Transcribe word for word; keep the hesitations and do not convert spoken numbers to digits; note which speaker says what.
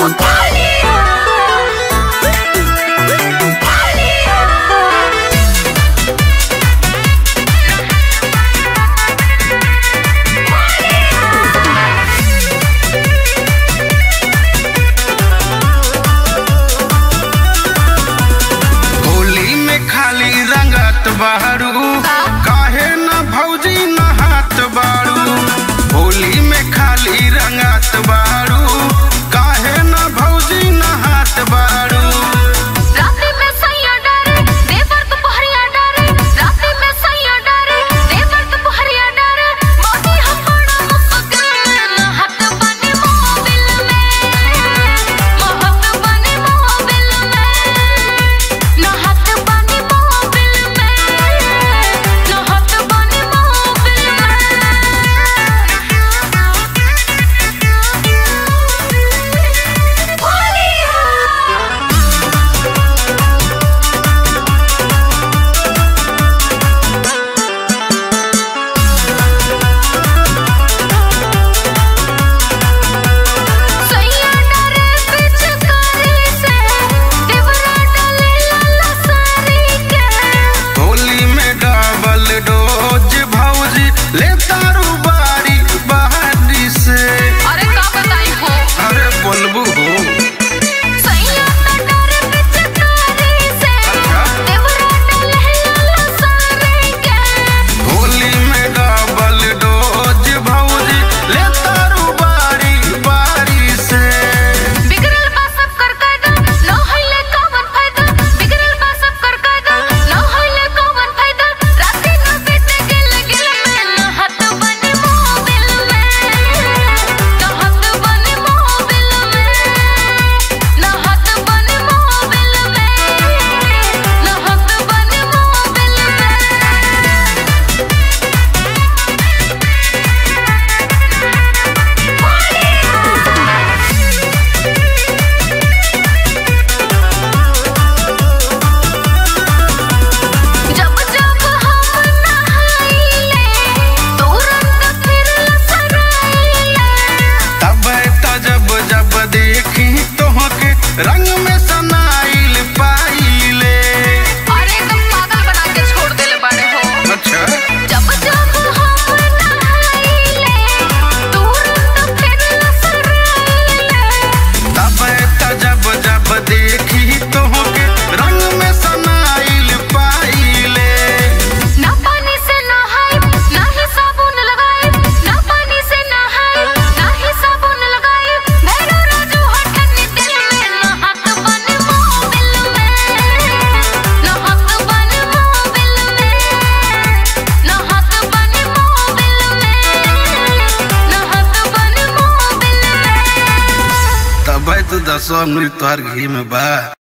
Speaker 1: बारू काहे न भौजी नहात बारू होली में खाली रंगात बारू काहे न भौजी नहात बारू
Speaker 2: राती में सैया डरे देवर दुपहरिया डरे राती में सैया डरे देवर दुपहरिया डरे मोदी हमड़ा मुस्कुराए नहात बने मोबिल में मोहत बने मोबिल में नहात बने मोबिल में नहात बने मोबिल सैया डरे पिचकारी से देवरा डाले लाला सारी के
Speaker 1: होली में डबल डोज भौजी ले तारू बारी बहारी से
Speaker 2: अरे का बताई हो
Speaker 1: अरे बोलबू हो
Speaker 2: सैया डरे पिचकारी से देवरा डाले लाला सारी के
Speaker 1: होली में डबल डोज भौजी ले तारू बारी बारी से
Speaker 2: बिगड़ल बा सब कर कायदा न होइले कौन फायदा बिगड़ल बा सब कर कायदा न होइले कौन फायदा राती न बीत गेल गेल में नहात बने मोबिल में नहात बने मोबिल में नहात बने मोबिल में नहात बने मोबिल जब जब हम नहाइले तुरंत फिर लसराइले
Speaker 1: तब त जब जब देखी तोहके रंग में सनाइल पाइले
Speaker 2: अरे एकदम पागल बना के छोड़ देले बाड़े हो
Speaker 1: अच्छा
Speaker 2: जब जब हम नहाइले तुरंत फिर लसराइले
Speaker 1: तब त जब जब देखी तोहके रंग में सनाइल पाइले
Speaker 2: ना पानी से नहाए ना ही साबुन लगाए ना पानी से नहाए ना ही साबुन लगाए भैरो राजू हटनी दिल में नहात बने मोबिल में नहात बने मोबिल में नहात बने मोबिल में नहात बने मोबिल में
Speaker 1: तब तो दसवा अंगुली तोहर घी में बा।